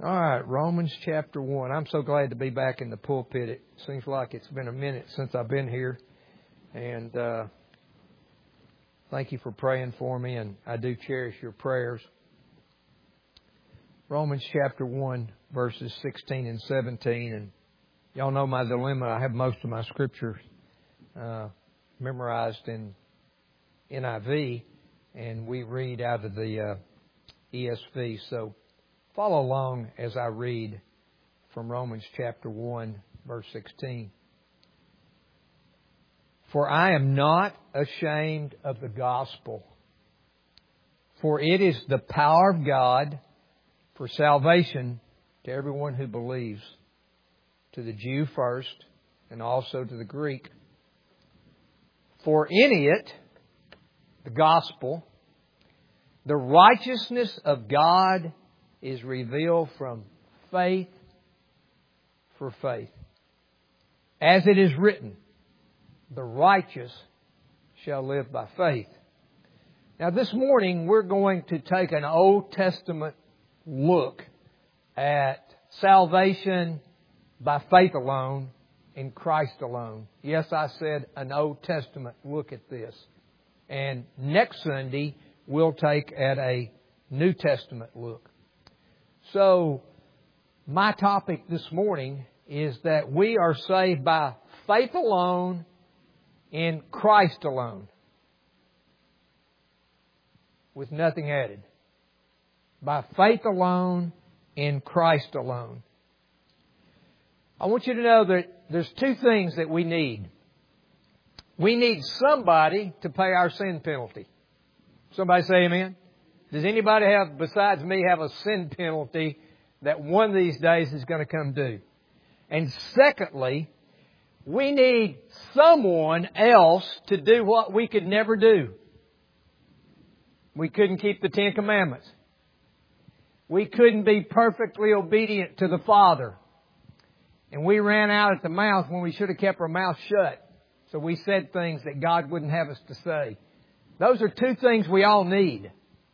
All right, Romans chapter 1. I'm so glad to be back in the pulpit. It seems like it's been a minute since I've been here. And thank you for praying for me, and I do cherish your prayers. Romans chapter 1, verses 16 and 17. And y'all know my dilemma. I have most of my scriptures memorized in NIV, and we read out of the ESV. So follow along as I read from Romans chapter 1, verse 16. For I am not ashamed of the gospel, for it is the power of God for salvation to everyone who believes, to the Jew first, and also to the Greek. For in it, the gospel, the righteousness of God is revealed from faith for faith. As it is written, the righteous shall live by faith. Now this morning we're going to take an Old Testament look at salvation by faith alone, in Christ alone. Yes, I said an Old Testament look at this. And next Sunday we'll take at a New Testament look. So, my topic this morning is that we are saved by faith alone in Christ alone, with nothing added. By faith alone in Christ alone. I want you to know that there's two things that we need. We need somebody to pay our sin penalty. Somebody say amen. Does anybody besides me, have a sin penalty that one of these days is going to come due? And secondly, we need someone else to do what we could never do. We couldn't keep the Ten Commandments. We couldn't be perfectly obedient to the Father. And we ran out at the mouth when we should have kept our mouth shut. So we said things that God wouldn't have us to say. Those are two things we all need.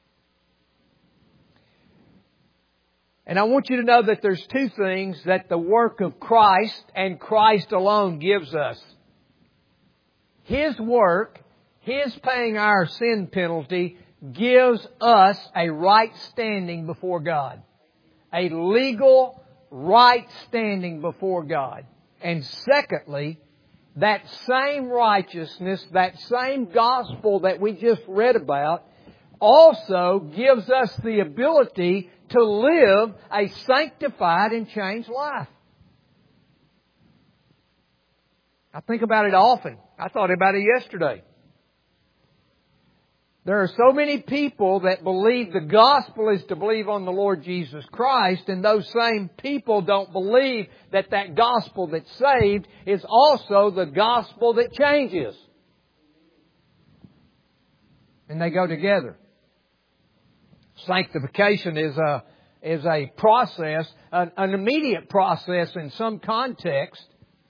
And I want you to know that there's two things that the work of Christ and Christ alone gives us. His work, His paying our sin penalty, gives us a right standing before God. A legal right standing before God. And secondly, that same righteousness, that same gospel that we just read about, also gives us the ability to live a sanctified and changed life. I think about it often. I thought about it yesterday. There are so many people that believe the gospel is to believe on the Lord Jesus Christ, and those same people don't believe that that gospel that saved is also the gospel that changes. And they go together. Sanctification is a process, an immediate process in some context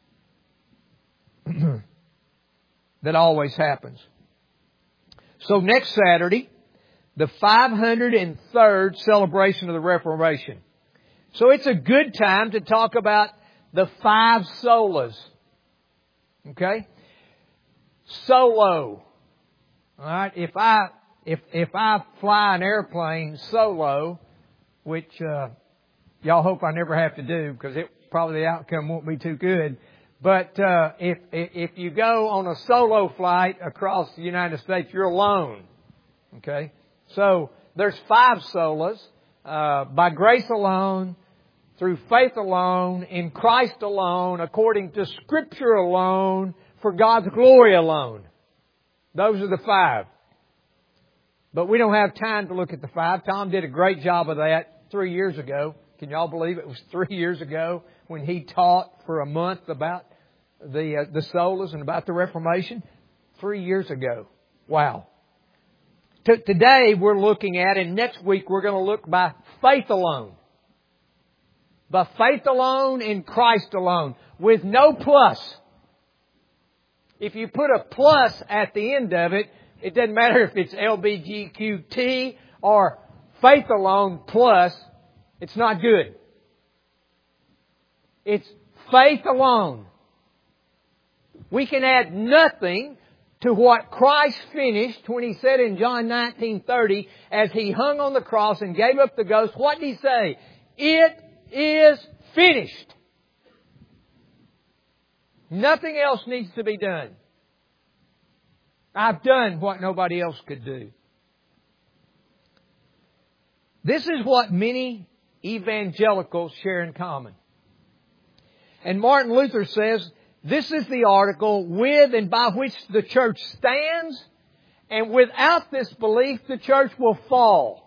that always happens. So next Saturday, the 503rd celebration of the Reformation. So it's a good time to talk about the 5 solas. Okay? Solo. Alright, if I fly an airplane solo, which y'all hope I never have to do, because probably the outcome won't be too good. But if you go on a solo flight across the United States, you're alone. Okay? So there's 5 solas. By grace alone, through faith alone, in Christ alone, according to Scripture alone, for God's glory alone. Those are the 5. But we don't have time to look at the 5. Tom did a great job of that 3 years ago. Can y'all believe it was 3 years ago when he taught for a month about the solas and about the Reformation? 3 years ago. Wow. Today we're looking at, and next week we're going to look by faith alone. By faith alone in Christ alone. With no plus. If you put a plus at the end of it, it doesn't matter if it's LBGQT or faith alone plus, it's not good. It's faith alone. We can add nothing to what Christ finished when He said in John 19:30, as He hung on the cross and gave up the ghost, what did He say? It is finished. Nothing else needs to be done. I've done what nobody else could do. This is what many evangelicals share in common. And Martin Luther says, this is the article with and by which the church stands, and without this belief the church will fall.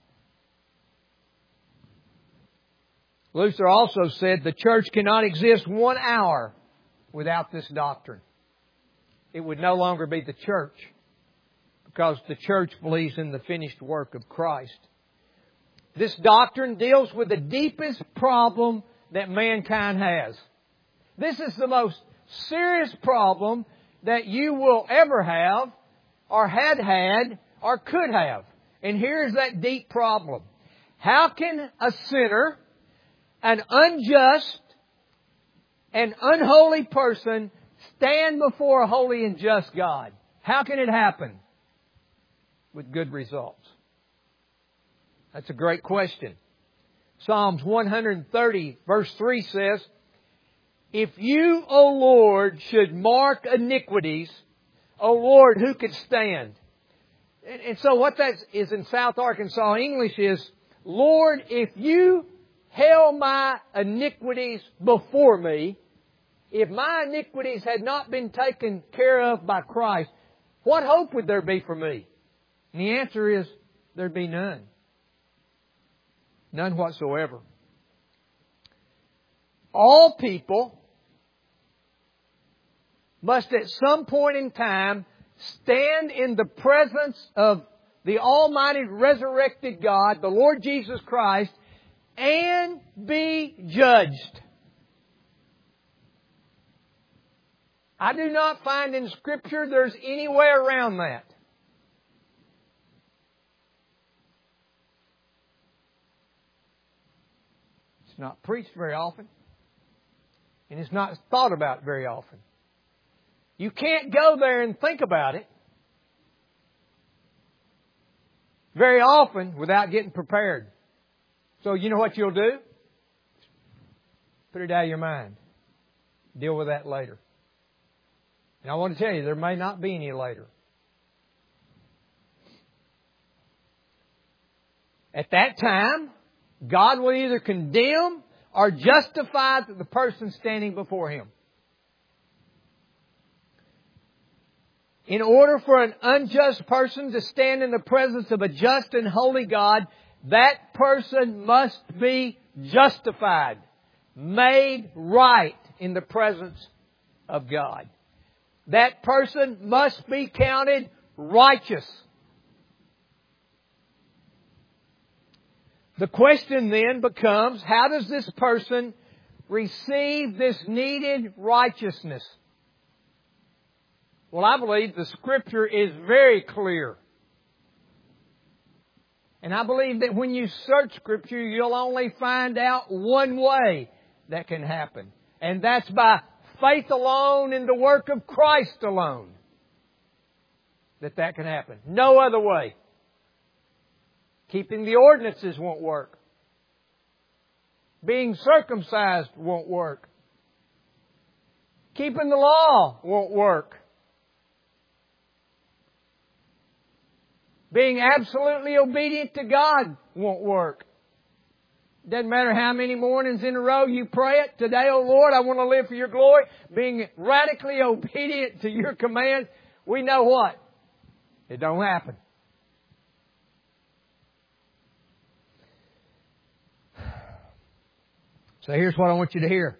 Luther also said the church cannot exist 1 hour without this doctrine. It would no longer be the church, because the church believes in the finished work of Christ. This doctrine deals with the deepest problem that mankind has. This is the most serious problem that you will ever have, or had, or could have. And here's that deep problem. How can a sinner, an unjust and unholy person, stand before a holy and just God? How can it happen? With good results. That's a great question. Psalms 130 verse 3 says, if you, O Lord, should mark iniquities, O Lord, who could stand? And so what that is in South Arkansas English is, Lord, if you held my iniquities before me, if my iniquities had not been taken care of by Christ, what hope would there be for me? And the answer is, there'd be none. None whatsoever. All people must at some point in time stand in the presence of the Almighty resurrected God, the Lord Jesus Christ, and be judged. I do not find in Scripture there's any way around that. It's not preached very often. And it's not thought about very often. You can't go there and think about it very often without getting prepared. So you know what you'll do? Put it out of your mind. Deal with that later. And I want to tell you, there may not be any later. At that time, God will either condemn or justify the person standing before Him. In order for an unjust person to stand in the presence of a just and holy God, that person must be justified, made right in the presence of God. That person must be counted righteous. The question then becomes, how does this person receive this needed righteousness? Well, I believe the Scripture is very clear. And I believe that when you search Scripture, you'll only find out one way that can happen. And that's by faith alone in the work of Christ alone. That can happen. No other way. Keeping the ordinances won't work. Being circumcised won't work. Keeping the law won't work. Being absolutely obedient to God won't work. Doesn't matter how many mornings in a row you pray it. Today, O Lord, I want to live for Your glory. Being radically obedient to Your command, we know what? It don't happen. So here's what I want you to hear.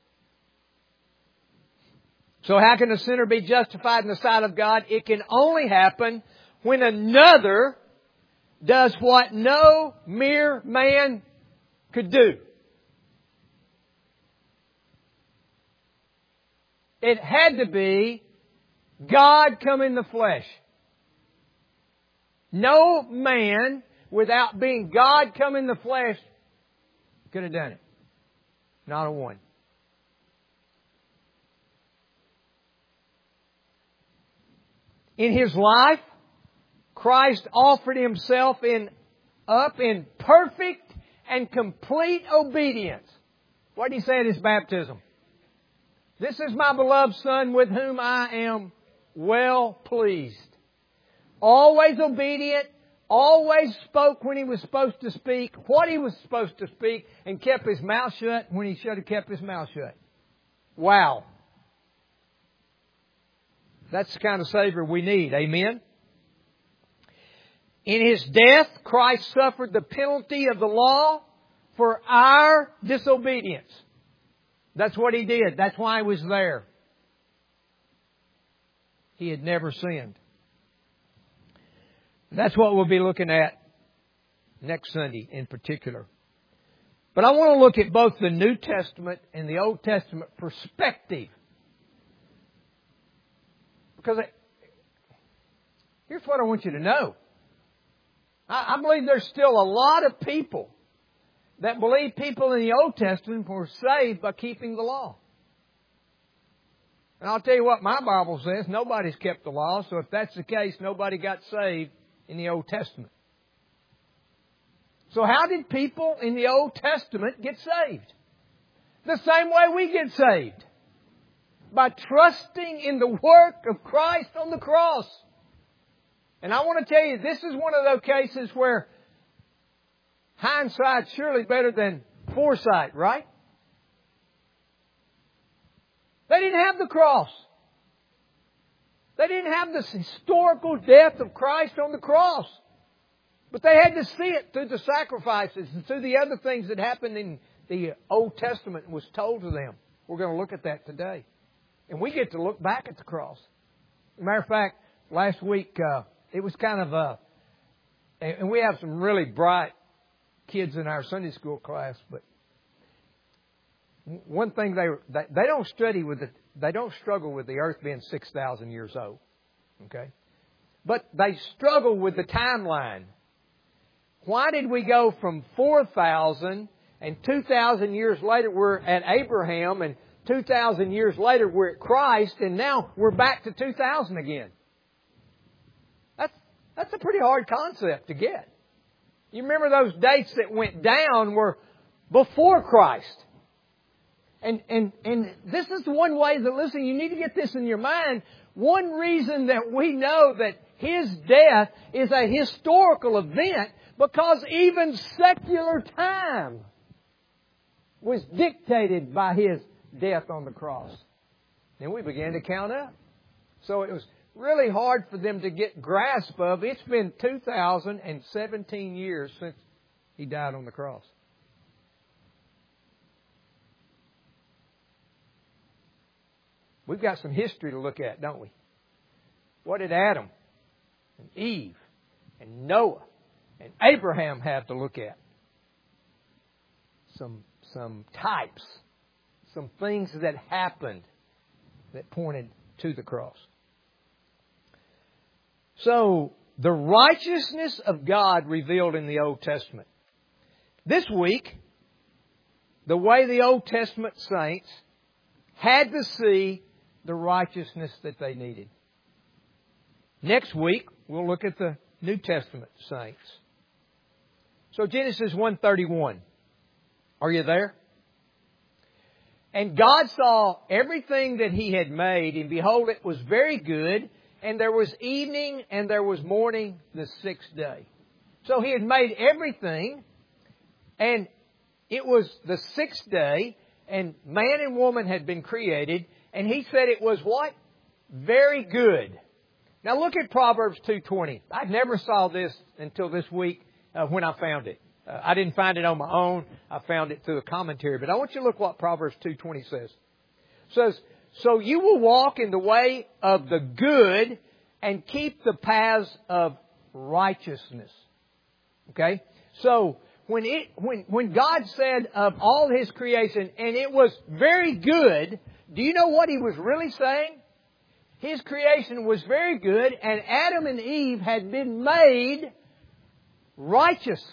So how can a sinner be justified in the sight of God? It can only happen when another does what no mere man could do. It had to be God come in the flesh. No man, without being God come in the flesh, could have done it. Not a one. In His life, Christ offered Himself up in perfect and complete obedience. What did He say at His baptism? This is my beloved Son with whom I am well pleased. Always obedient, always spoke when He was supposed to speak, what He was supposed to speak, and kept His mouth shut when He should have kept His mouth shut. Wow. That's the kind of Savior we need. Amen? In His death, Christ suffered the penalty of the law for our disobedience. That's what He did. That's why He was there. He had never sinned. That's what we'll be looking at next Sunday in particular. But I want to look at both the New Testament and the Old Testament perspective. Because here's what I want you to know. I believe there's still a lot of people that believe people in the Old Testament were saved by keeping the law. And I'll tell you what my Bible says, nobody's kept the law, so if that's the case, nobody got saved in the Old Testament. So how did people in the Old Testament get saved? The same way we get saved. By trusting in the work of Christ on the cross. And I want to tell you, this is one of those cases where hindsight's surely better than foresight, right? They didn't have the cross. They didn't have this historical death of Christ on the cross. But they had to see it through the sacrifices and through the other things that happened in the Old Testament and was told to them. We're going to look at that today. And we get to look back at the cross. As a matter of fact, last week, it was kind of and we have some really bright kids in our Sunday school class, but one thing they don't study with they don't struggle with the earth being 6,000 years old. Okay? But they struggle with the timeline. Why did we go from 4,000 and 2,000 years later we're at Abraham and 2,000 years later we're at Christ and now we're back to 2,000 again? That's a pretty hard concept to get. You remember those dates that went down were before Christ. And this is one way that, listen, you need to get this in your mind. One reason that we know that His death is a historical event because even secular time was dictated by His death on the cross. Then we began to count up. So it was really hard for them to get grasp of. It's been 2,017 years since He died on the cross. We've got some history to look at, don't we? What did Adam and Eve and Noah and Abraham have to look at? Some types, some things that happened that pointed to the cross. So, the righteousness of God revealed in the Old Testament. This week, the way the Old Testament saints had to see the righteousness that they needed. Next week, we'll look at the New Testament saints. So Genesis 1:31. Are you there? And God saw everything that He had made, and behold, it was very good. And there was evening and there was morning the sixth day. So He had made everything, and it was the sixth day, and man and woman had been created, and He said it was what? Very good. Now look at Proverbs 2:20. I never saw this until this week when I found it. I didn't find it on my own. I found it through a commentary. But I want you to look what Proverbs 2:20 says. It says, so you will walk in the way of the good and keep the paths of righteousness. Okay? So when God said of all His creation, and it was very good, do you know what He was really saying? His creation was very good, and Adam and Eve had been made righteous.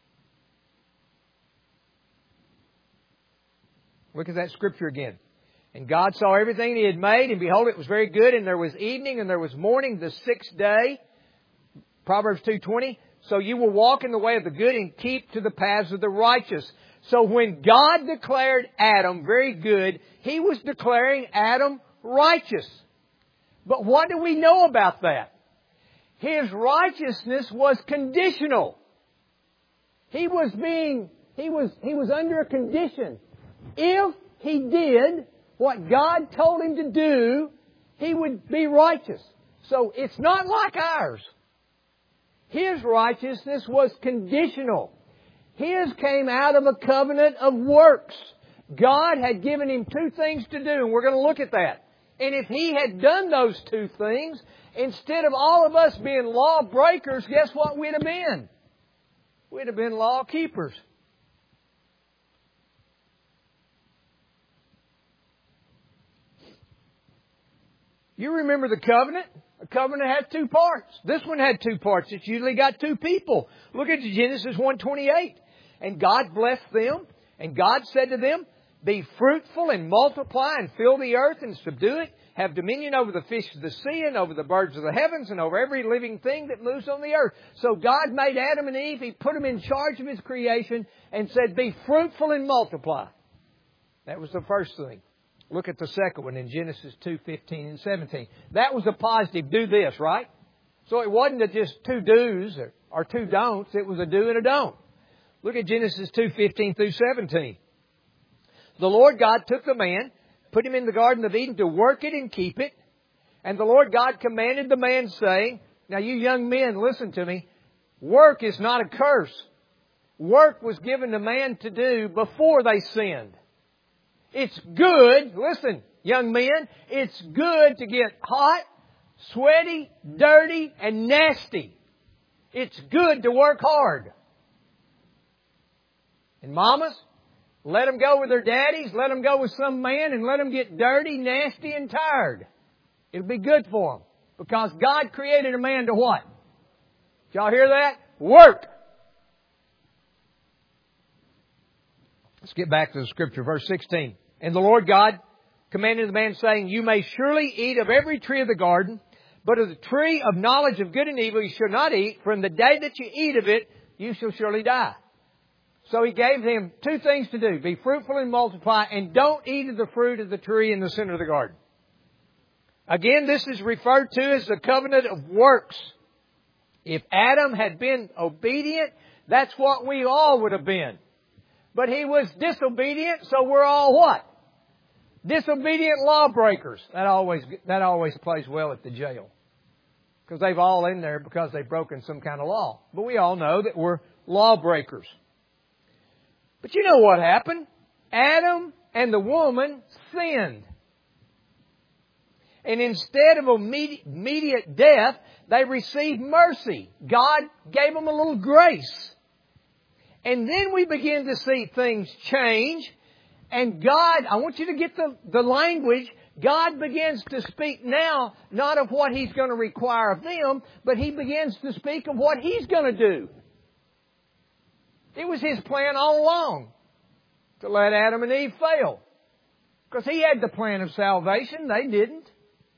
Look at that scripture again. And God saw everything He had made, and behold, it was very good, and there was evening, and there was morning the sixth day. Proverbs 2:20. So you will walk in the way of the good and keep to the paths of the righteous. So when God declared Adam very good, He was declaring Adam righteous. But what do we know about that? His righteousness was conditional. He was under a condition. If he did what God told him to do, he would be righteous. So it's not like ours. His righteousness was conditional. His came out of a covenant of works. God had given him two things to do, and we're going to look at that. And if he had done those two things, instead of all of us being law breakers, guess what we'd have been? We'd have been law keepers. You remember the covenant? A covenant had two parts. This one had two parts. It's usually got two people. Look at Genesis 1:28. And God blessed them, and God said to them, be fruitful and multiply and fill the earth and subdue it. Have dominion over the fish of the sea and over the birds of the heavens and over every living thing that moves on the earth. So God made Adam and Eve. He put them in charge of His creation and said, be fruitful and multiply. That was the first thing. Look at the second one in Genesis 2:15 and 17. That was a positive, do this, right? So it wasn't just two do's or two don'ts. It was a do and a don't. Look at Genesis 2:15 through 17. The Lord God took the man, put him in the Garden of Eden to work it and keep it. And the Lord God commanded the man, saying, now you young men, listen to me. Work is not a curse. Work was given to man to do before they sinned. It's good, listen, young men, it's good to get hot, sweaty, dirty, and nasty. It's good to work hard. And mamas, let them go with their daddies, let them go with some man, and let them get dirty, nasty, and tired. It'll be good for them. Because God created a man to what? Did y'all hear that? Work. Let's get back to the Scripture, verse 16. And the Lord God commanded the man, saying, you may surely eat of every tree of the garden, but of the tree of knowledge of good and evil you shall not eat, for in the day that you eat of it, you shall surely die. So He gave him two things to do. Be fruitful and multiply, and don't eat of the fruit of the tree in the center of the garden. Again, this is referred to as the covenant of works. If Adam had been obedient, that's what we all would have been. But he was disobedient, so we're all what? Disobedient lawbreakers. That always plays well at the jail. Because they've all in there because they've broken some kind of law. But we all know that we're lawbreakers. But you know what happened? Adam and the woman sinned. And instead of immediate death, they received mercy. God gave them a little grace. And then we begin to see things change. And God, I want you to get the language. God begins to speak now, not of what He's going to require of them, but He begins to speak of what He's going to do. It was His plan all along to let Adam and Eve fail. Because He had the plan of salvation. They didn't.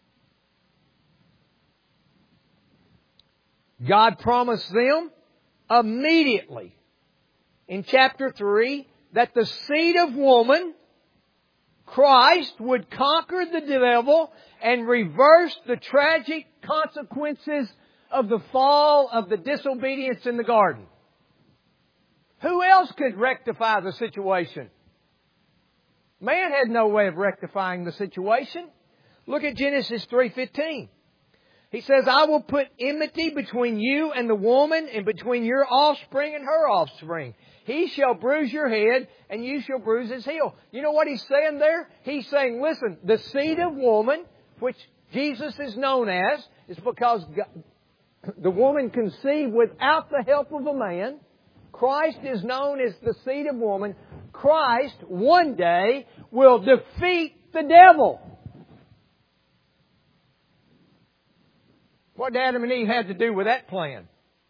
God promised them immediately in chapter 3 that the seed of woman, Christ, would conquer the devil and reverse the tragic consequences of the fall of the disobedience in the garden. Who else could rectify the situation? Man had no way of rectifying the situation. Look at Genesis 3:15. He says, I will put enmity between you and the woman, and between your offspring and her offspring. He shall bruise your head, and you shall bruise his heel. You know what He's saying there? He's saying, listen, the seed of woman, which Jesus is known as, is because the woman conceived without the help of a man. Christ is known as the seed of woman. Christ, one day, will defeat the devil. What did Adam and Eve have to do with that plan?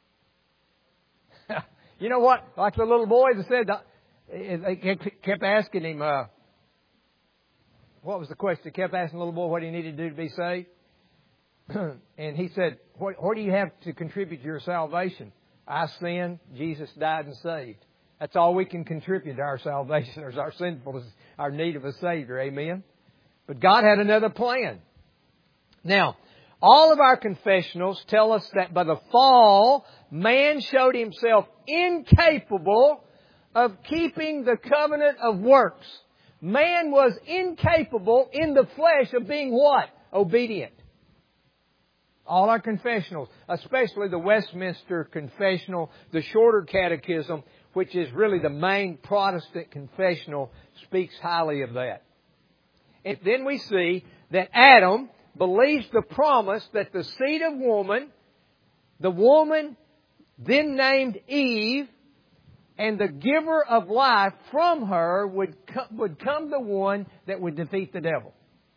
You know what? Like the little boy that said, they kept asking him, what was the question? He kept asking the little boy what he needed to do to be saved. And he said, what do you have to contribute to your salvation? I sinned, Jesus died and saved. That's all we can contribute to our salvation, is our sinfulness, our need of a Savior. Amen? But God had another plan. Now, all of our confessionals tell us that by the fall, man showed himself incapable of keeping the covenant of works. Man was incapable in the flesh of being what? Obedient. All our confessionals, especially the Westminster Confessional, the Shorter Catechism, which is really the main Protestant confessional, speaks highly of that. And then we see that Adam believes the promise that the seed of woman, the woman then named Eve, and the giver of life from her would come the one that would defeat the devil.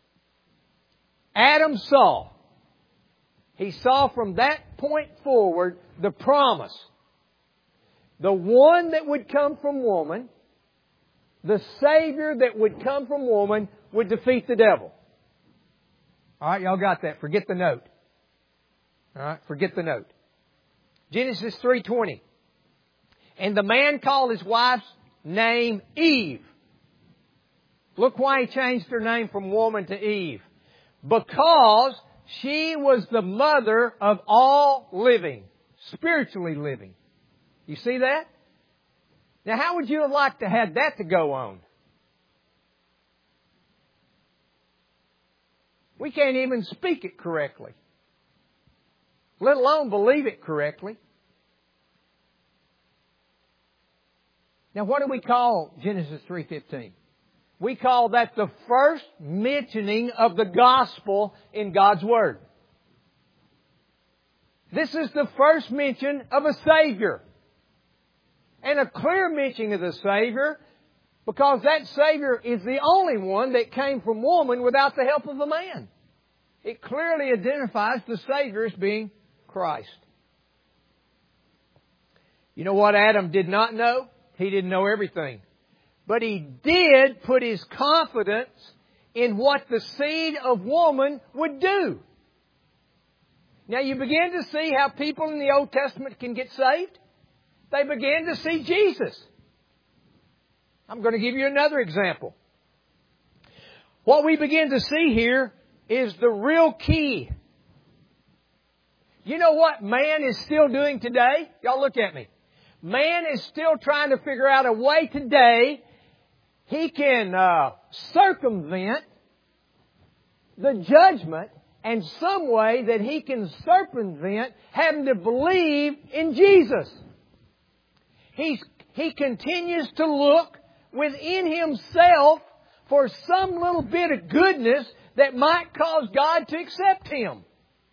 Adam saw. He saw from that point forward the promise. The one that would come from woman, the Savior that would come from woman, would defeat the devil. All right, y'all got that. Forget the note. All right, forget the note. Genesis 3:20. And the man called his wife's name Eve. Look why he changed her name from woman to Eve. Because she was the mother of all living, spiritually living. You see that? Now, how would you have liked to have that to go on? We can't even speak it correctly, let alone believe it correctly. Now, what do we call Genesis 3:15? We call that the first mentioning of the gospel in God's Word. This is the first mention of a Savior. And a clear mention of the Savior, because that Savior is the only one that came from woman without the help of a man. It clearly identifies the Savior as being Christ. You know what Adam did not know? He didn't know everything. But he did put his confidence in what the seed of woman would do. Now you begin to see how people in the Old Testament can get saved. They began to see Jesus. I'm going to give you another example. What we begin to see here is the real key. You know what man is still doing today? Y'all look at me. Man is still trying to figure out a way today he can circumvent the judgment and some way that he can circumvent having to believe in Jesus. He continues to look within himself for some little bit of goodness that might cause God to accept him.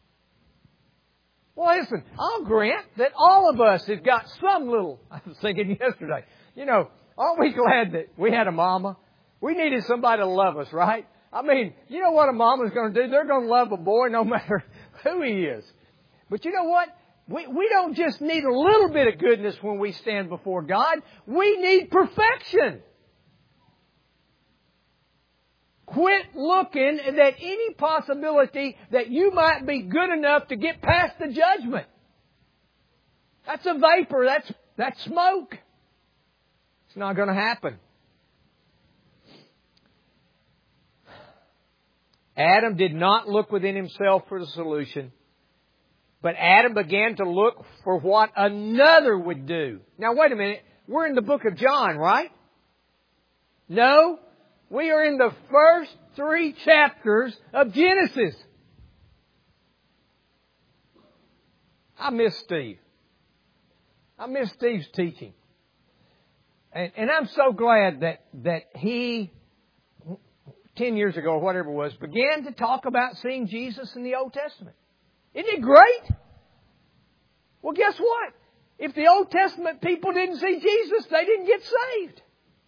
Well, listen, I'll grant that all of us have got some little... I was thinking yesterday, aren't we glad that we had a mama? We needed somebody to love us, right? I mean, you know what a mama's going to do? They're going to love a boy no matter who he is. But you know what? We don't just need a little bit of goodness when we stand before God. We need perfection. Quit looking at any possibility that you might be good enough to get past the judgment. That's a vapor. That's smoke. It's not going to happen. Adam did not look within himself for the solution, but Adam began to look for what another would do. Now, wait a minute. We're in the book of John, right? No. We are in the first 3 chapters of Genesis. I miss Steve. I miss Steve's teaching. And I'm so glad that he, 10 years ago or whatever it was, began to talk about seeing Jesus in the Old Testament. Isn't it great? Well, guess what? If the Old Testament people didn't see Jesus, they didn't get saved.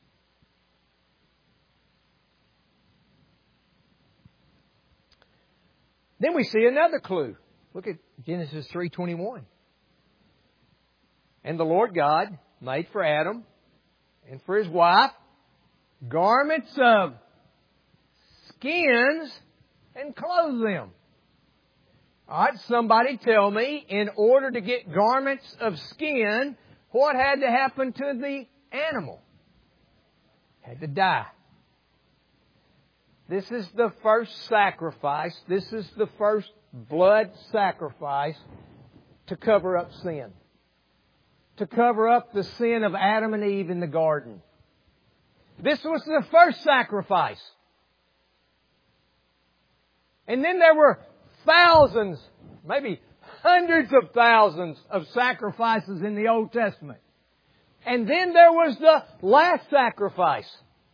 Then we see another clue. Look at Genesis 3:21. And the Lord God made for Adam and for his wife garments of skins and clothe them. All right, somebody tell me, in order to get garments of skin, what had to happen to the animal? Had to die. This is the first sacrifice. This is the first blood sacrifice to cover up sin. To cover up the sin of Adam and Eve in the garden. This was the first sacrifice. And then there were thousands, maybe hundreds of thousands of sacrifices in the Old Testament. And then there was the last sacrifice.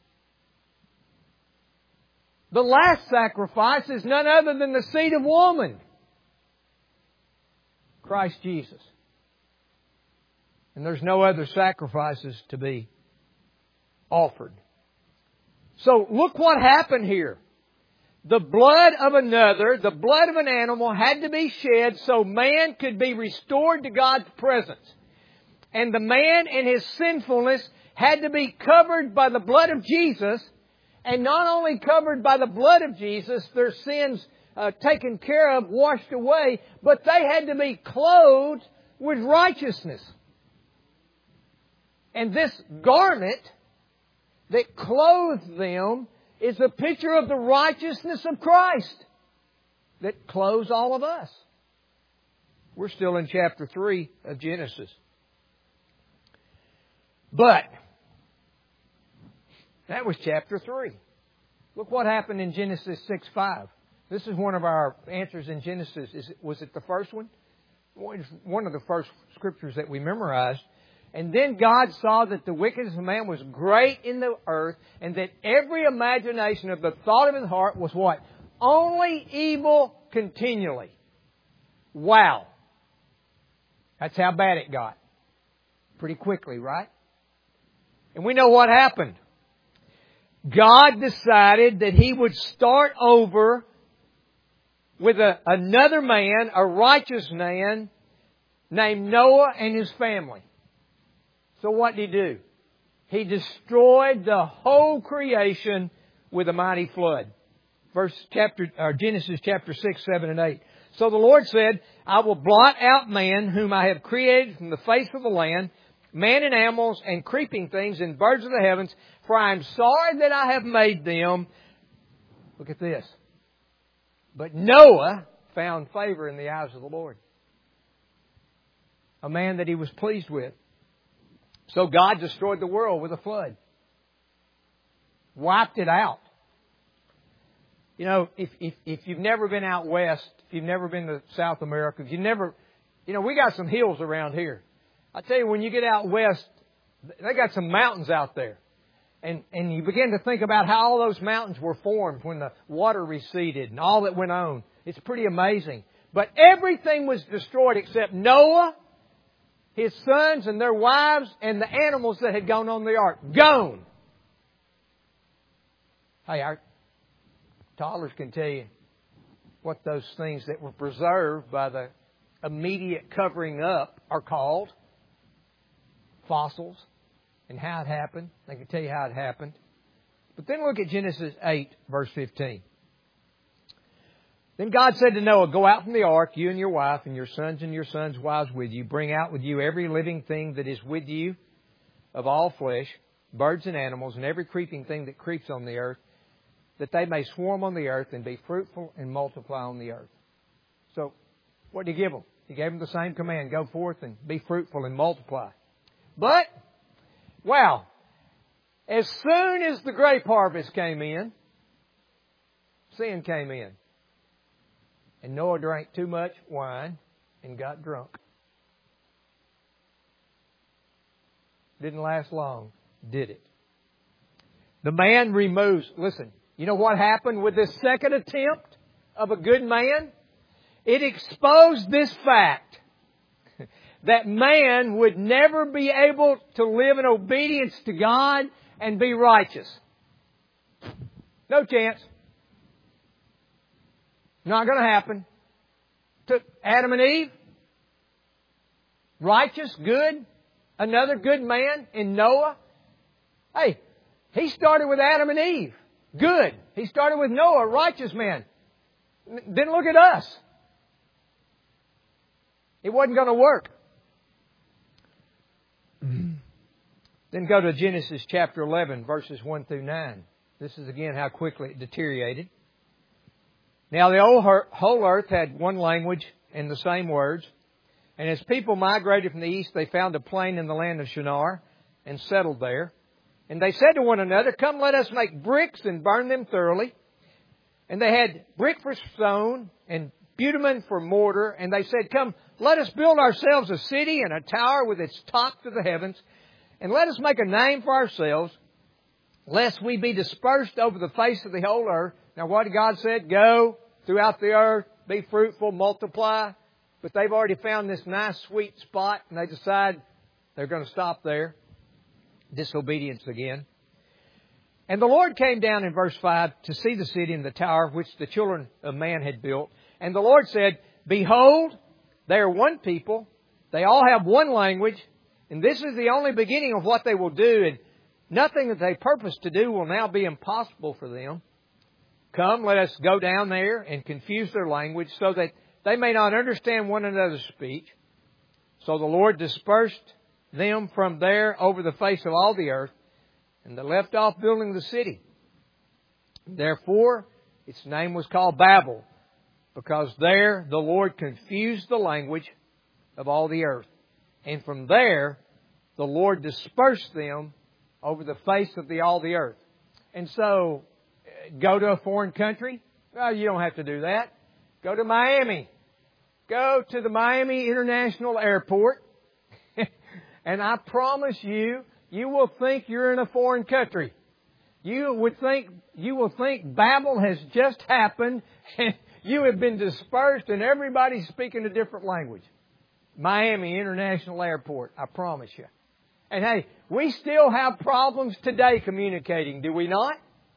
The last sacrifice is none other than the seed of woman, Christ Jesus. And there's no other sacrifices to be offered. So look what happened here. The blood of another, the blood of an animal, had to be shed so man could be restored to God's presence. And the man in his sinfulness had to be covered by the blood of Jesus. And not only covered by the blood of Jesus, their sins taken care of, washed away, but they had to be clothed with righteousness. And this garment that clothed them is a picture of the righteousness of Christ that clothes all of us. We're still in chapter 3 of Genesis. But that was chapter 3. Look what happened in Genesis 6:5. This is one of our answers in Genesis. Was it the first one? It's one of the first scriptures that we memorized. And then God saw that the wickedness of man was great in the earth, and that every imagination of the thought of his heart was what? Only evil continually. Wow. That's how bad it got. Pretty quickly, right? And we know what happened. God decided that He would start over with another man, a righteous man, named Noah and his family. So what did He do? He destroyed the whole creation with a mighty flood. Genesis chapter 6, 7, and 8. So the Lord said, I will blot out man whom I have created from the face of the land, man and animals and creeping things and birds of the heavens, for I am sorry that I have made them. Look at this. But Noah found favor in the eyes of the Lord. A man that He was pleased with. So God destroyed the world with a flood. Wiped it out. You know, if you've never been out west, if you've never been to South America, if you've never, we got some hills around here. I tell you, when you get out west, they got some mountains out there. And you begin to think about how all those mountains were formed when the water receded and all that went on. It's pretty amazing. But everything was destroyed except Noah, his sons and their wives, and the animals that had gone on the ark. Gone! Hey, our toddlers can tell you what those things that were preserved by the immediate covering up are called. Fossils. And how it happened. They can tell you how it happened. But then look at Genesis 8, verse 15. Then God said to Noah, go out from the ark, you and your wife, and your sons' wives with you. Bring out with you every living thing that is with you of all flesh, birds and animals, and every creeping thing that creeps on the earth, that they may swarm on the earth and be fruitful and multiply on the earth. So, what did He give them? He gave them the same command. Go forth and be fruitful and multiply. But, wow, as soon as the grape harvest came in, sin came in. And Noah drank too much wine and got drunk. Didn't last long, did it? The man removes, listen, you know what happened with this second attempt of a good man? It exposed this fact that man would never be able to live in obedience to God and be righteous. No chance. Not going to happen. Took Adam and Eve, righteous, good, another good man in Noah. Hey, he started with Adam and Eve. Good. He started with Noah, a righteous man. Then look at us. It wasn't going to work. Then go to Genesis chapter 11, verses 1 through 9. This is again how quickly it deteriorated. Now the whole earth had one language and the same words. And as people migrated from the east, they found a plain in the land of Shinar and settled there. And they said to one another, "Come, let us make bricks and burn them thoroughly." And they had brick for stone and bitumen for mortar. And they said, "Come, let us build ourselves a city and a tower with its top to the heavens. And let us make a name for ourselves, lest we be dispersed over the face of the whole earth." Now what God said, go throughout the earth, be fruitful, multiply. But they've already found this nice sweet spot and they decide they're going to stop there. Disobedience again. And the Lord came down in verse 5 to see the city and the tower which the children of man had built. And the Lord said, "Behold, they are one people. They all have one language. And this is the only beginning of what they will do. And nothing that they purpose to do will now be impossible for them. Come, let us go down there and confuse their language so that they may not understand one another's speech." So the Lord dispersed them from there over the face of all the earth, and they left off building the city. Therefore, its name was called Babel, because there the Lord confused the language of all the earth. And from there, the Lord dispersed them over the face of all the earth. And so, go to a foreign country? Well, you don't have to do that. Go to Miami. Go to the Miami International Airport. And I promise you, you will think you're in a foreign country. You will think Babel has just happened and you have been dispersed and everybody's speaking a different language. Miami International Airport, I promise you. And hey, we still have problems today communicating, do we not?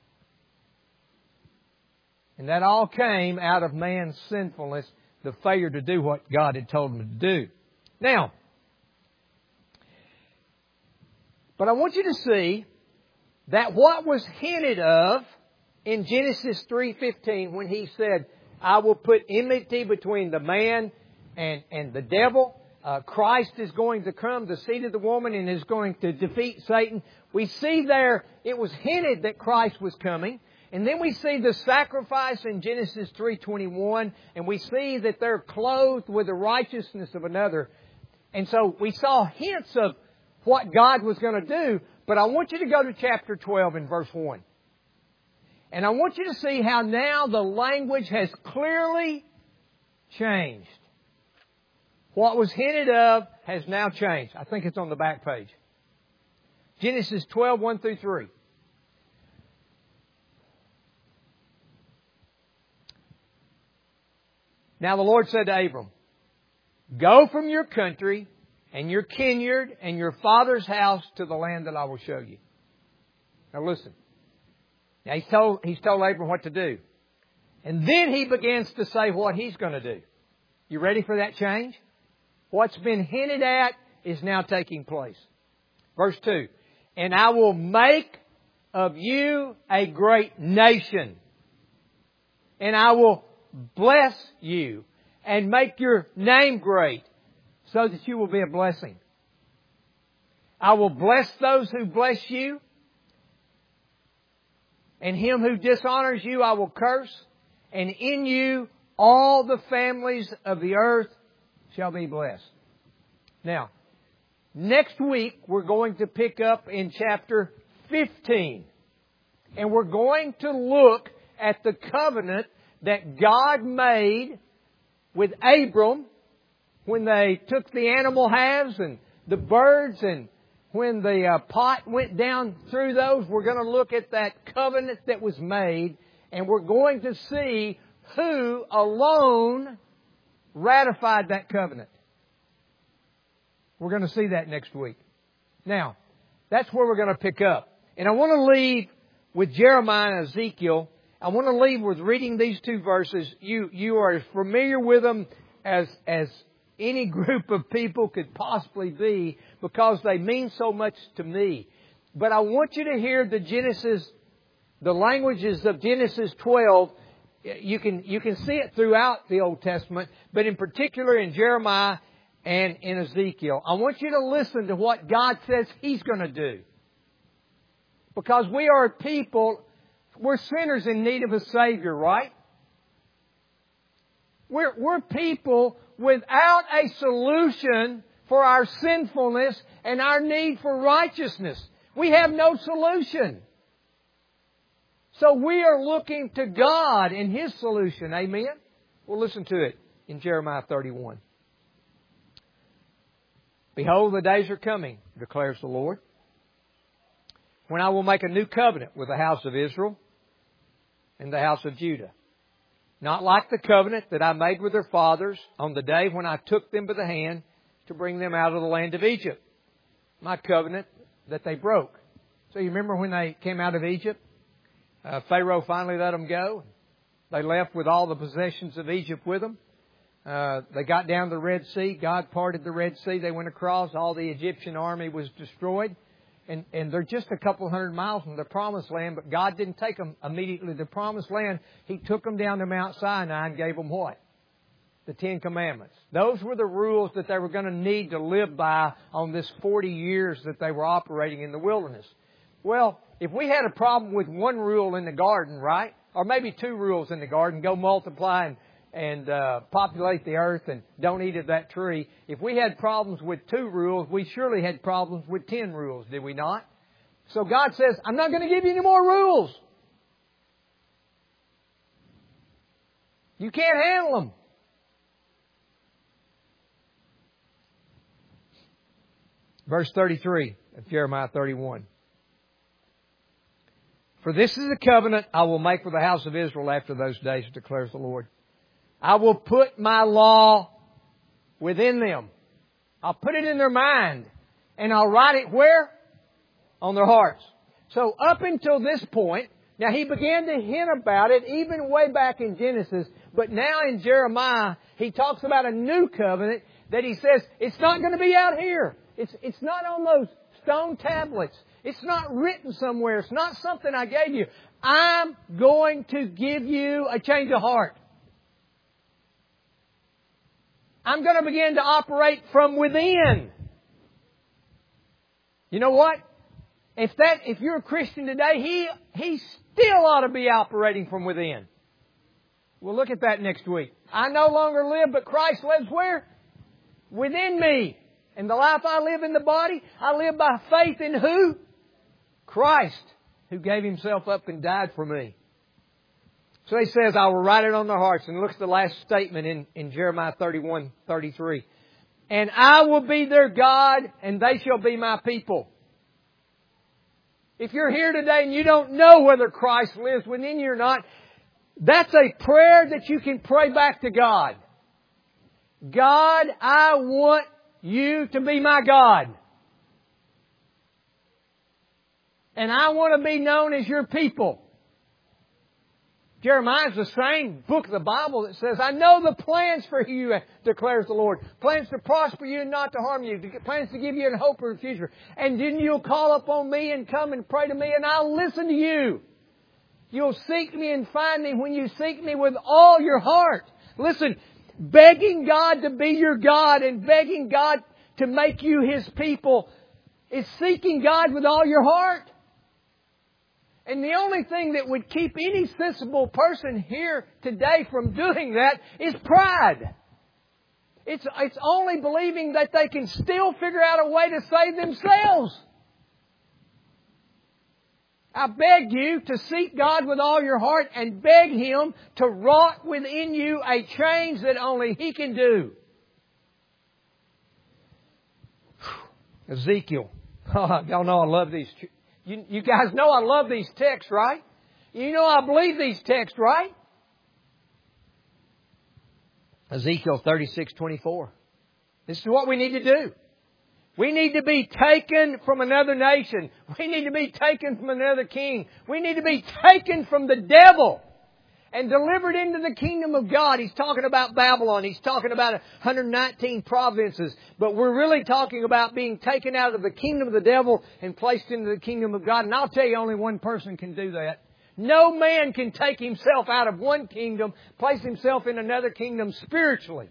And that all came out of man's sinfulness, the failure to do what God had told him to do. Now, but I want you to see that what was hinted of in Genesis 3:15 when He said, "I will put enmity between the man and the devil." Christ is going to come, the seed of the woman, and is going to defeat Satan. We see there it was hinted that Christ was coming. And then we see the sacrifice in Genesis 3:21, and we see that they're clothed with the righteousness of another. And so we saw hints of what God was going to do. But I want you to go to chapter 12 and verse 1. And I want you to see how now the language has clearly changed. What was hinted of has now changed. I think it's on the back page. Genesis 12, 1 through 3. Now the Lord said to Abram, "Go from your country and your kindred and your father's house to the land that I will show you." Now listen. Now he's told Abram what to do. And then he begins to say what he's going to do. You ready for that change? What's been hinted at is now taking place. Verse 2. "And I will make of you a great nation. And I will bless you and make your name great so that you will be a blessing. I will bless those who bless you, and him who dishonors you I will curse, and in you all the families of the earth shall be blessed." Now, next week we're going to pick up in chapter 15. And we're going to look at the covenant that God made with Abram when they took the animal halves and the birds, and when the pot went down through those. We're going to look at that covenant that was made, and we're going to see who alone ratified that covenant. We're going to see that next week. Now, that's where we're going to pick up. And I want to leave with Jeremiah and Ezekiel. I want to leave with reading these two verses. You are as familiar with them as any group of people could possibly be, because they mean so much to me. But I want you to hear the Genesis the languages of Genesis 12, you can see it throughout the Old Testament, but in particular in Jeremiah and in Ezekiel. I want you to listen to what God says He's going to do. Because we are people, we're sinners in need of a Savior, right? We're people without a solution for our sinfulness and our need for righteousness. We have no solution. So we are looking to God in His solution. Amen? Well, listen to it in Jeremiah 31. Behold, the days are coming, declares the Lord, when I will make a new covenant with the house of Israel and the house of Judah. Not like the covenant that I made with their fathers on the day when I took them by the hand to bring them out of the land of Egypt. My covenant that they broke. So you remember when they came out of Egypt? Pharaoh finally let them go. They left with all the possessions of Egypt with them. They got down to the Red Sea. God parted the Red Sea. They went across. All the Egyptian army was destroyed. And they're just a couple hundred miles from the Promised Land, but God didn't take them immediately to the Promised Land. He took them down to Mount Sinai and gave them what? The Ten Commandments. Those were the rules that they were going to need to live by on this 40 years that they were operating in the wilderness. Well, if we had a problem with one rule in the garden, right? Or maybe two rules in the garden, go multiply and populate the earth and don't eat of that tree. If we had problems with 2 rules, we surely had problems with 10 rules, did we not? So God says, I'm not going to give you any more rules. You can't handle them. Verse 33 of Jeremiah 31. For this is the covenant I will make with the house of Israel after those days, declares the Lord. I will put my law within them. I'll put it in their mind. And I'll write it where? On their hearts. So up until this point, now He began to hint about it even way back in Genesis. But now in Jeremiah, He talks about a new covenant that He says, it's not going to be out here. It's not on those stone tablets. It's not written somewhere. It's not something I gave you. I'm going to give you a change of heart. I'm going to begin to operate from within. You know what? If you're a Christian today, he still ought to be operating from within. We'll look at that next week. I no longer live, but Christ lives where? Within me. And the life I live in the body, I live by faith in who? Christ, who gave Himself up and died for me. So He says, I will write it on their hearts. And look at the last statement in Jeremiah 31:33. And I will be their God, and they shall be my people. If you're here today and you don't know whether Christ lives within you or not, that's a prayer that you can pray back to God. God, I want You to be my God. And I want to be known as Your people. Jeremiah is the same book of the Bible that says, I know the plans for you, declares the Lord. Plans to prosper you and not to harm you. Plans to give you a hope for the future. And then you'll call upon me and come and pray to me and I'll listen to you. You'll seek me and find me when you seek me with all your heart. Listen, begging God to be your God and begging God to make you His people is seeking God with all your heart. And the only thing that would keep any sensible person here today from doing that is pride. It's only believing that they can still figure out a way to save themselves. I beg you to seek God with all your heart and beg Him to wrought within you a change that only He can do. Ezekiel. Y'all know I love these. You guys know I love these texts, right? You know I believe these texts, right? Ezekiel 36:24. This is what we need to do. We need to be taken from another nation. We need to be taken from another king. We need to be taken from the devil and delivered into the kingdom of God. He's talking about Babylon. He's talking about 119 provinces. But we're really talking about being taken out of the kingdom of the devil and placed into the kingdom of God. And I'll tell you, only one person can do that. No man can take himself out of one kingdom, place himself in another kingdom spiritually.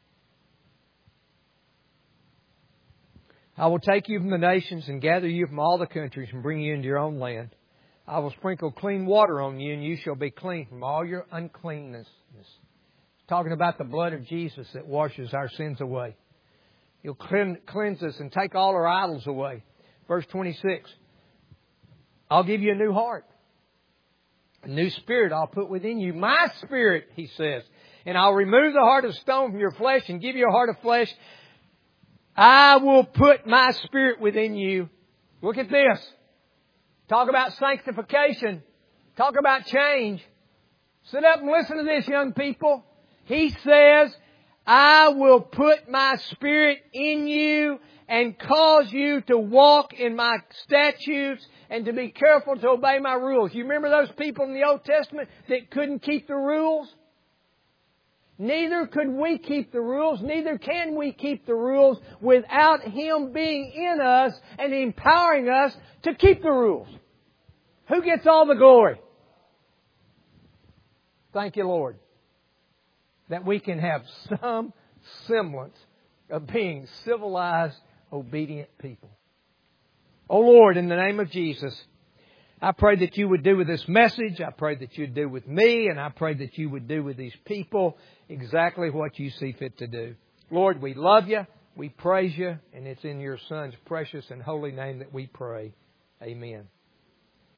I will take you from the nations and gather you from all the countries and bring you into your own land. I will sprinkle clean water on you, and you shall be clean from all your uncleanness. It's talking about the blood of Jesus that washes our sins away. He'll cleanse us and take all our idols away. Verse 26. I'll give you a new heart. A new spirit I'll put within you. My spirit, He says. And I'll remove the heart of stone from your flesh and give you a heart of flesh. I will put my spirit within you. Look at this. Talk about sanctification. Talk about change. Sit up and listen to this, young people. He says, I will put my spirit in you and cause you to walk in my statutes and to be careful to obey my rules. You remember those people in the Old Testament that couldn't keep the rules? Neither could we keep the rules, neither can we keep the rules without Him being in us and empowering us to keep the rules. Who gets all the glory? Thank you, Lord, that we can have some semblance of being civilized, obedient people. Oh Lord, in the name of Jesus, I pray that You would do with this message, I pray that You'd do with me, and I pray that You would do with these people exactly what You see fit to do. Lord, we love You, we praise You, and it's in Your Son's precious and holy name that we pray. Amen.